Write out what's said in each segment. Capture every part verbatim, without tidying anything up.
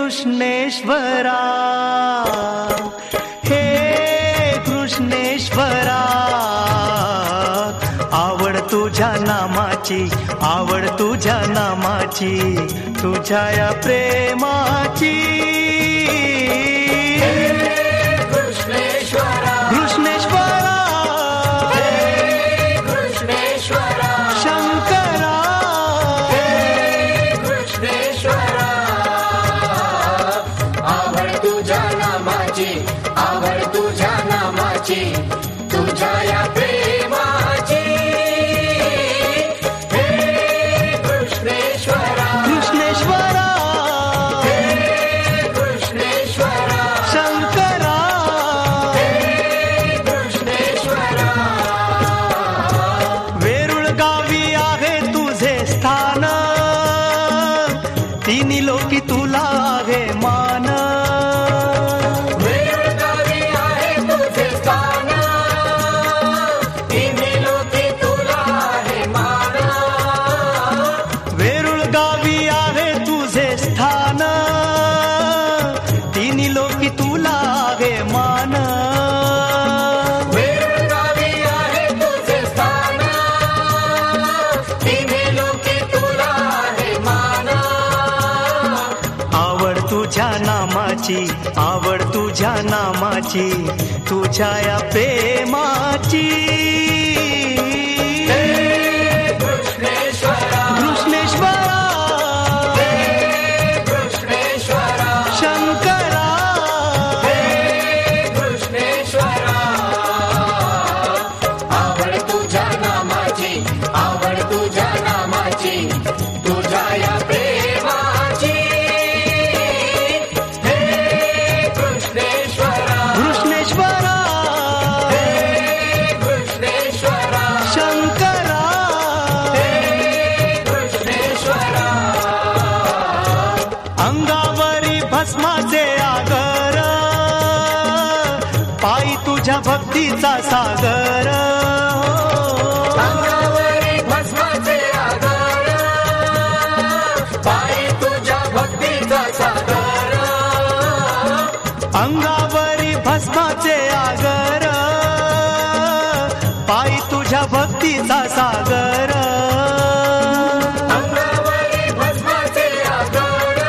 कृष्णेश्वरा, हे कृष्णेश्वरा, आवड तुझ्या नामाची, आवड तुझ्या नामाची, तुझ्या या प्रेमाची. कृष्णेश्वरा, कृष्णेश्वरा, कृष्णेश्वरा, शंकरा, कृष्णेश्वरा, आवड तुझ्या नामाची, आवड तुझ्या नामाची, तुझ्या या प्रेमाची. हे कृष्णेश्वरा, कृष्णेश्वरा, कृष्णेश्वरा, शंकरा, कृष्णेश्वरा, वेरूळ गावी आहे तुझे स्थान, तिन्ही लोकी तुला आहे मान. वेरूळ गावी आहे तुझे स्थान, तिन्ही लोकी तुला आहे मान. वेरूळ गावी आहे तुझे स्थान, तिन्ही लोकी तुला आहे मान. वेरूळ गावी आहे तुझे स्थान, तिन्ही लोकी तुला आहे मान. आवड तुझ्या नामाची, आवड तुझ्या नामाची, तुझ्या या प्रेमाची. हे कृष्णेश्वरा, कृष्णेश्वरा, हे कृष्णेश्वरा, शंकरा, हे कृष्णेश्वरा, आवड तुझ्या नामाची, आवड तुझ्या नामाची, तुझ्या या प्रेमाची. हे कृष्णेश्वरा, कृष्णेश्वरा, हे कृष्णेश्वरा, शंकरा, हे कृष्णेश्वरा, अंगावरी भस्माचे आगर, पायी तुझ्या भक्तीचा सागर. अंगावरी भस्माचे आगर, पायी तुझ्या भक्तीचा सागर. अंगावरी भस्माचे आगर, पायी तुझ्या भक्तीचा सागर. अंगावरी भस्माचे आगर,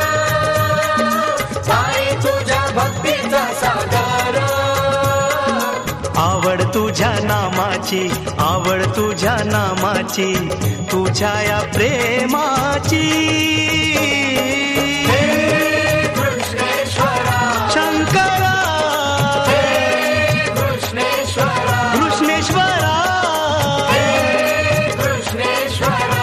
पायी तुझ्या भक्तीचा सागर. आवड तुझ्या नामाची, आवड तुझ्या नामाची, तुझ्या या प्रेमाची. हे कृष्णेश्वरा, शंकरा, हे कृष्णेश्वरा, कृष्णेश्वरा, हे कृष्णेश्वरा,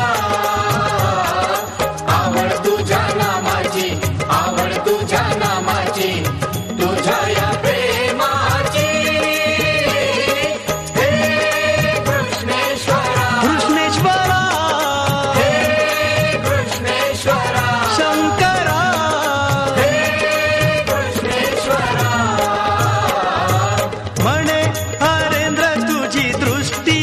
आवड तुझ्या नामाची, आवड तुझ्या नामाची, तुझ्या या प्रेमाची. हे कृष्णेश्वरा, कृष्णेश्वरा, हे कृष्णेश्वरा, शंकरा, हे कृष्णेश्वरा, म्हणे हरेंद्र तुझी दृष्टी,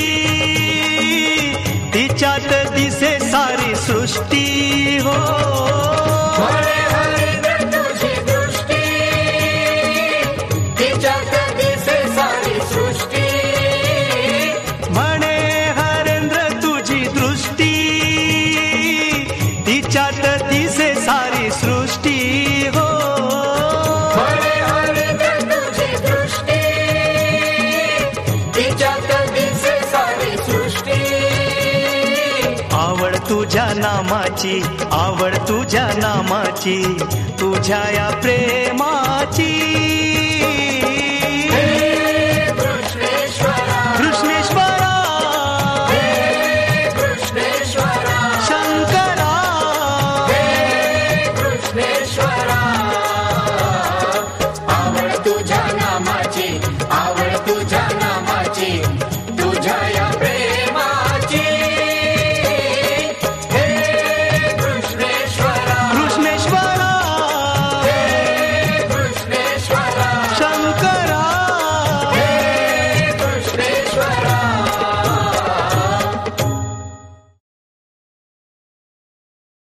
तिच्यात दिसे सारी सृष्टी. हो म्हणे हरिद्र तुझी दृष्टी, तिच्यात दिसे सारी सृष्टी. म्हणे हरेंद्र तुझी दृष्टी, तिच्यात दिसे सारी सृष्टी. हो म्हणे हरिद्र तुझी दृष्टी, तिच्यात दिसे सारी सृष्टी. आवड तुझ्या नामाची, आवड तुझ्या नामाची, तुझ्या या प्रेमाची.